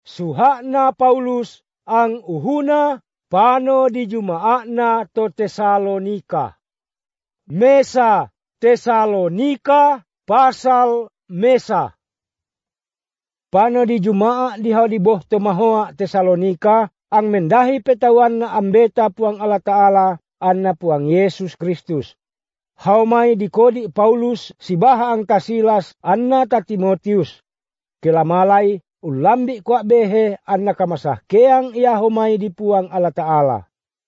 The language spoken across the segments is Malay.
suhakna Paulus ang uhuna pano di jumaakna to Tesalonika. Mesa Tesalonika pasal mesa. Pano di jumaa di hau di boh tomahoa Tesalonika ang mendahi petawan na ambeta puang Allah Ta'ala anna puang Yesus Kristus. Haumai di kodi Paulus sibaha ang tasilas anna ta Timotius. Kelamalai ulambi kwa behe anna kamasah keang ia humai di puang Allah Ta'ala.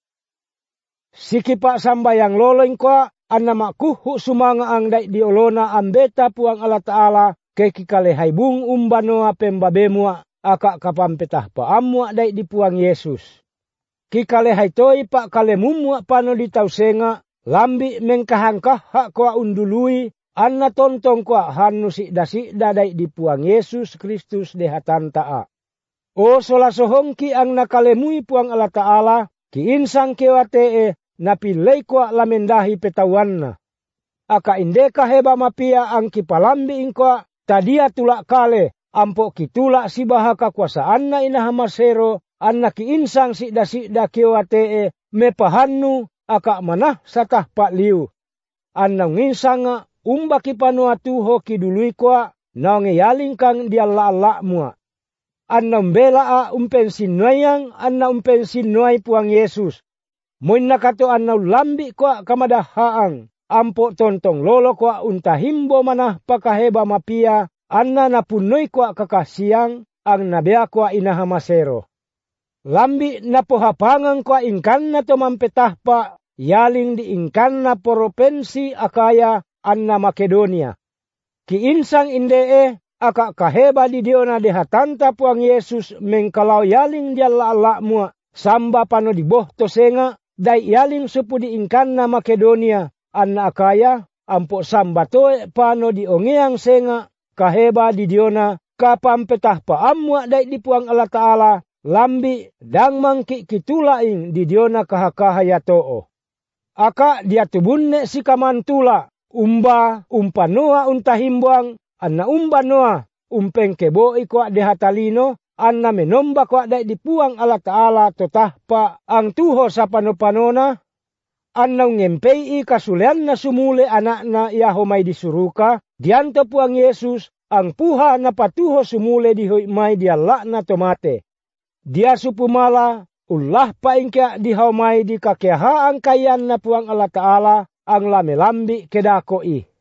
Sikipa sambayang loloing kwa anna makuhu sumanga ang dai diolona ambeta puang Allah Ta'ala ke kikalehai bung umbanoa pembabemua aka kapampetah paamua dai di puang Yesus. Kikalehai toi pak kalemumua pano di tausenga lambi mengkahangkah hak kwa undului anna tontong kwa hanu sikda dai di puang Yesus Kristus dehatan ta'a. O sola sohongki ang nakalemui puang Allah Ta'ala ki insang kewatee napilay kwa lamendahi petawanna. Aka indeka heba mapia ang kipalambi ingkwa tadia tulak kale ampo kitulak sibaha kakuasaan na inahamasero anna ki insang sikda kewatee mepahannu aka manah satah pak liu. Anna nginsanga umbaki panua tuho kidului kwa na ngeyaling kang dialla mua. Anna mbela umpen sinuayang anna umpen sinuay puang Yesus. Moin nakato anna lambi kwa kamadahaang ampo tontong lolo kwa untahimbo manah pakaheba mapia anna napunoi kwa kakasiang ang nabea kwa inahamasero. Lambi napohapangang kwa ingkan na tomampetahpa yaling di ingkan na provinsi Akaya anna Makedonia. Kiinsang indee aka kaheba di diona dehatanta puang Yesus mengkalau yaling dialla mua samba pano di boh tosenga dai yaling supu di ingkan na Makedonia anna Akaya ampo samba toe pano di ongeang senga kaheba di diona kapampetah paamua dai di puang Allah Ta'ala lambi dang mangki kitulaing di diona kahakahaya too. Aka dia tubunne si kamantula umpanoa untahimbuang anna umbanoa umpeng keboi kwa dehatalino anna menomba kwa dai di puang Allah Ta'ala totahpa ang tuho sa panopanona anna ngempei kasulean na sumule anakna yahomay disuruka dianto puang Yesus ang puha na patuho sumule dihoy may dialla na tomate. Dia supumala ulah paingkya dihaumay di kakehaang kayan na puang Allah Ta'ala ang lamelambi kedakoi.